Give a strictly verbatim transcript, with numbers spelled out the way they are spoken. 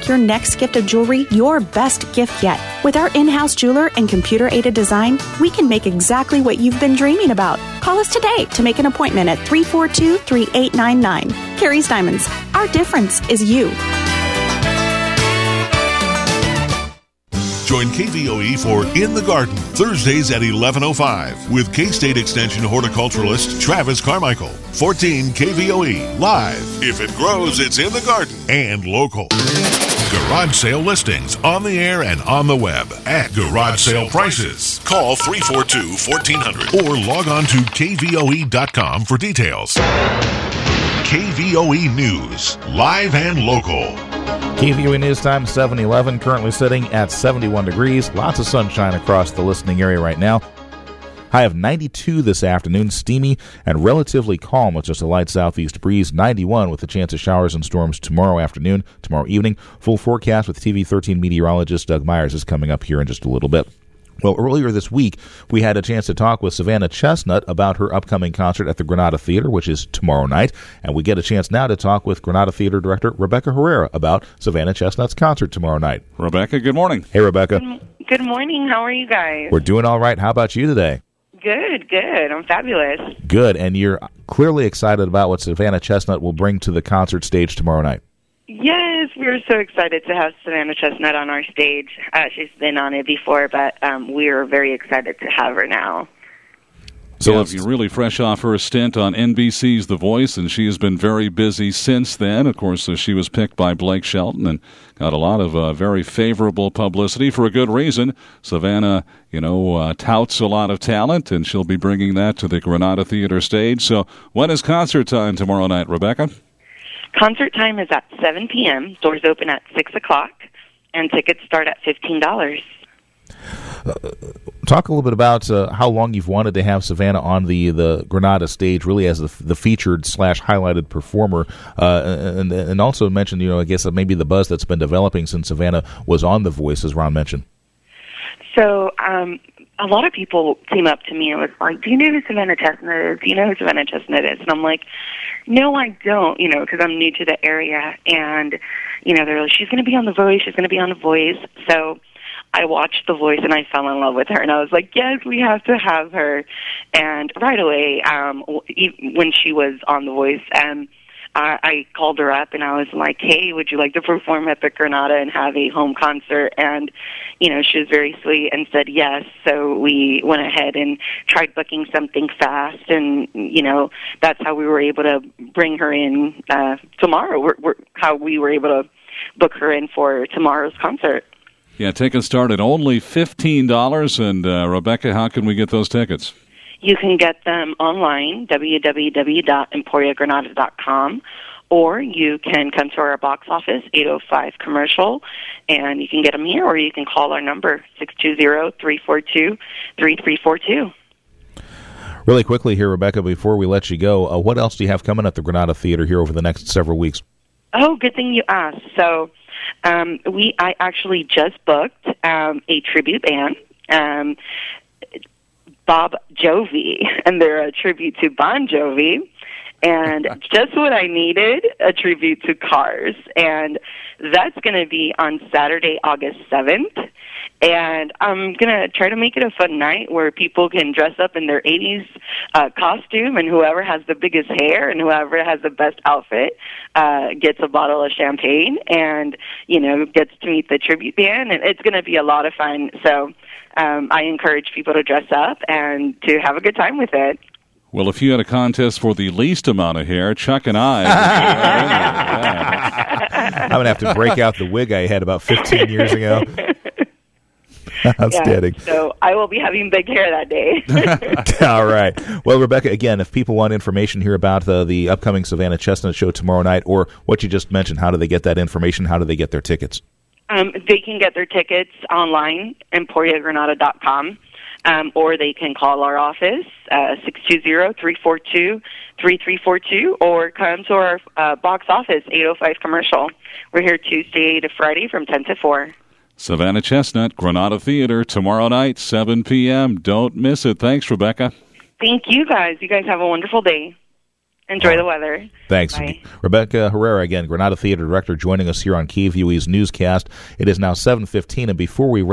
make your next gift of jewelry your best gift yet. With our in-house jeweler and computer-aided design, we can make exactly what you've been dreaming about. Call us today to make an appointment at three four two, three eight nine nine. Carrie's Diamonds. Our difference is you. Join K V O E for In the Garden, Thursdays at eleven oh five with K-State Extension horticulturalist Travis Carmichael. fourteen K V O E, live. If it grows, it's in the garden and local. Garage sale listings on the air and on the web at Garage Sale Prices. Call three four two, one four zero zero or log on to K V O E dot com for details. K V O E News, live and local. K V O E News Time, seven eleven, currently sitting at seventy-one degrees. Lots of sunshine across the listening area right now. High of ninety-two this afternoon, steamy and relatively calm with just a light southeast breeze. ninety-one with a chance of showers and storms tomorrow afternoon, tomorrow evening. Full forecast with T V thirteen meteorologist Doug Myers is coming up here in just a little bit. Well, earlier this week, we had a chance to talk with Savannah Chestnut about her upcoming concert at the Granada Theater, which is tomorrow night. And we get a chance now to talk with Granada Theater Director Rebecca Herrera about Savannah Chestnut's concert tomorrow night. Rebecca, good morning. Hey, Rebecca. Good morning. How are you guys? We're doing all right. How about you today? Good, good. I'm fabulous. Good. And you're clearly excited about what Savannah Chestnut will bring to the concert stage tomorrow night. Yes, we're so excited to have Savannah Chestnut on our stage. Uh, she's been on it before, but um, we're very excited to have her now. So yeah, if you're really fresh off her stint on N B C's The Voice, and she has been very busy since then. Of course, uh, she was picked by Blake Shelton and got a lot of uh, very favorable publicity for a good reason. Savannah, you know, uh, touts a lot of talent, and she'll be bringing that to the Granada Theater stage. So when is concert time tomorrow night, Rebecca? Concert time is at seven p.m. Doors open at six o'clock, and tickets start at fifteen dollars. Uh, talk a little bit about uh, how long you've wanted to have Savannah on the, the Granada stage, really as the, the featured slash highlighted performer, uh, and and also mention, you know, I guess maybe the buzz that's been developing since Savannah was on The Voice, as Ron mentioned. So um, a lot of people came up to me and was like, "Do you know who Savannah Chestnut is? Do you know who Savannah Chestnut is?" And I'm like, "No, I don't," you know, because I'm new to the area. And, you know, they're like, "She's going to be on The Voice. She's going to be on The Voice." So I watched The Voice, and I fell in love with her. And I was like, yes, we have to have her. And right away, um, when she was on The Voice, um, I, I called her up, and I was like, hey, would you like to perform at the Granada and have a home concert? And, you know, she was very sweet and said yes. So we went ahead and tried booking something fast, and, you know, that's how we were able to bring her in uh, tomorrow, we're, we're, how we were able to book her in for tomorrow's concert. Yeah, tickets start at only fifteen dollars. And, uh, Rebecca, how can we get those tickets? You can get them online, w w w dot emporia granada dot com, or you can come to our box office, eight oh five Commercial, and you can get them here, or you can call our number, six two zero, three four two, three three four two. Really quickly here, Rebecca, before we let you go, uh, what else do you have coming at the Granada Theater here over the next several weeks? Oh, good thing you asked. So um, we, I actually just booked um, a tribute band, um, Bob Jovi, and they're a tribute to Bon Jovi. And just what I needed, a tribute to Cars. And that's going to be on Saturday, August seventh. And I'm going to try to make it a fun night where people can dress up in their eighties uh, costume, and whoever has the biggest hair and whoever has the best outfit uh, gets a bottle of champagne and, you know, gets to meet the tribute band. And it's going to be a lot of fun. So um, I encourage people to dress up and to have a good time with it. Well, if you had a contest for the least amount of hair, Chuck and I... I'm going to have to break out the wig I had about fifteen years ago. Outstanding. Yeah, so I will be having big hair that day. All right. Well, Rebecca, again, if people want information here about uh, the upcoming Savannah Chestnut show tomorrow night, or what you just mentioned, how do they get that information? How do they get their tickets? Um, they can get their tickets online, emporia granada dot com. Um, or they can call our office, uh, six two zero, three four two, three three four two, or come to our uh, box office, eight oh five Commercial. We're here Tuesday to Friday from ten to four. Savannah Chestnut, Granada Theater, tomorrow night, seven p.m. Don't miss it. Thanks, Rebecca. Thank you, guys. You guys have a wonderful day. Enjoy oh. the weather. Thanks. Bye. Rebecca Herrera, again, Granada Theater Director, joining us here on K V O E's newscast. It is now seven fifteen, and before we